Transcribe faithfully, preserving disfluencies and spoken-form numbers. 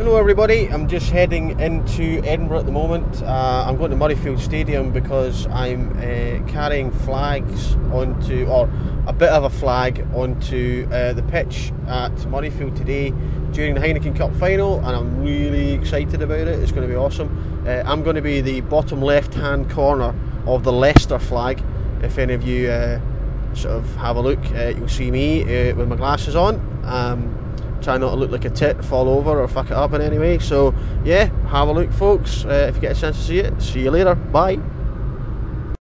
Hello everybody, I'm just heading into Edinburgh at the moment. Uh, I'm going to Murrayfield Stadium because I'm uh, carrying flags onto, or a bit of a flag onto uh, the pitch at Murrayfield today during the Heineken Cup final, and I'm really excited about it. It's going to be awesome. Uh, I'm going to be the bottom left hand corner of the Leicester flag. If any of you uh, sort of have a look, uh, you'll see me uh, with my glasses on. Um, Try not to look like a tit, fall over or fuck it up in any way. So yeah, have a look folks, uh, if you get a chance to see it. See you later, bye.